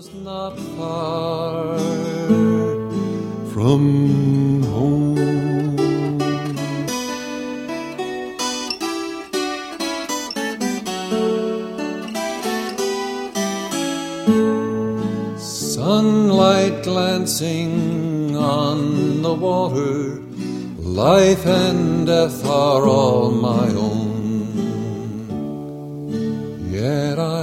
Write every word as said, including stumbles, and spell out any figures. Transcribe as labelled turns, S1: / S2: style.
S1: was not far from home. Sunlight glancing on the water, life and death are all my own. Yet I